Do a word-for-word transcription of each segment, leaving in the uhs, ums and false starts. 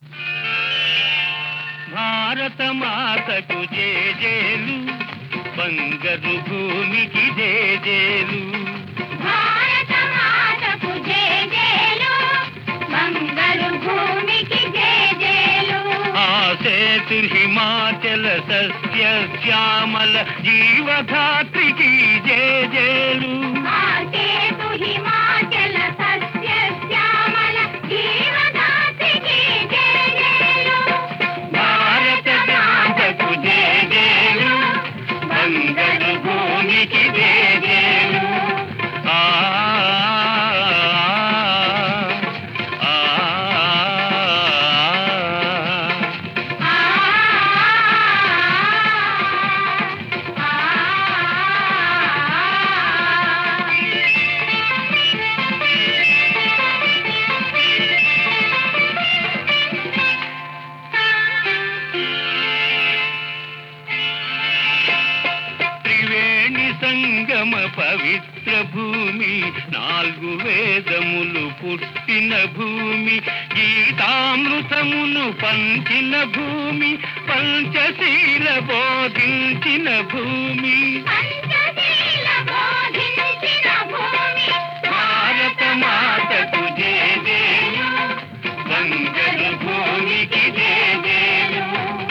భారత మాతకు జేజేలు, బంగారు భూమికి జేజేలు. భారత మాతకు జేజేలు, బంగారు భూమికి జేజేలు. ఆ సేతు హిమాచల సస్య శ్యామల జీవధాత్రికి జేజేలు. ఆ సేతు హిమాచల సస్య శ్యామల జీవధాత్రికి జేజేలు. భారత మాతకు జేజేలు, బంగారు భూమికి జేజేలు. ఆ ఆ, ఆ, త్రివేణి సంగమ పవిత్ర భూమి, నాలుగు వేదములు పుట్టిన భూమి, గీతామృతమును పంచిన భూమి, పంచశీల బోధించిన భూమి. పంచశీల బోధించిన భూమి. భారత మాతకు జేజేలు, బంగారు భూమికి జేజేలు.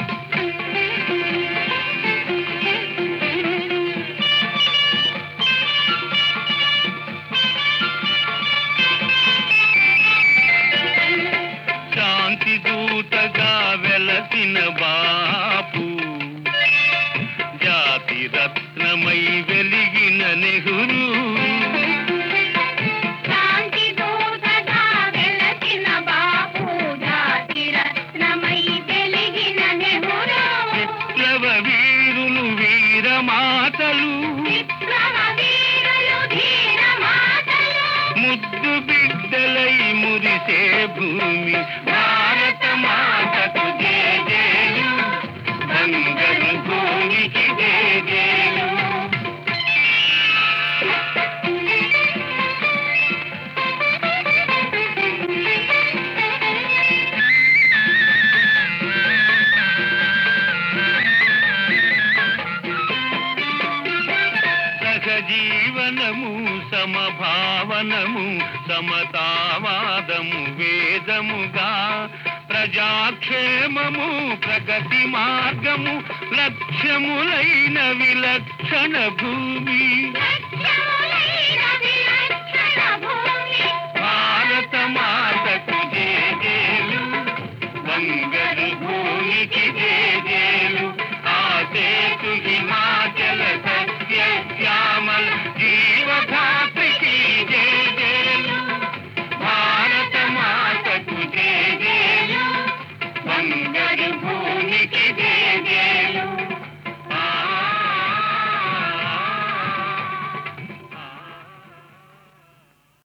శాంతి దూతగా వెలసిన బాపు, జాతి రత్నమై వెలిగిన నెహ్రూ. శాంతి దూతగా వెలసిన బాపు, జాతి రత్నమై వెలిగిన నెహ్రూ. విప్లవ వీరులు వీరమాతలు, విప్లవ వీరులు ధీర మాతలు. ముద్దు బిడ్డలై మురిసే భూమి. భారత మాతకు జేజేలు, బంగారు భూమికి జేజేలు. సహజీవనము, సమభావనము, సమతావాదము వేదముగా, ప్రజాక్షేమము ప్రగతి మార్గము, లక్ష్యములైన విలక్షణ భూమి.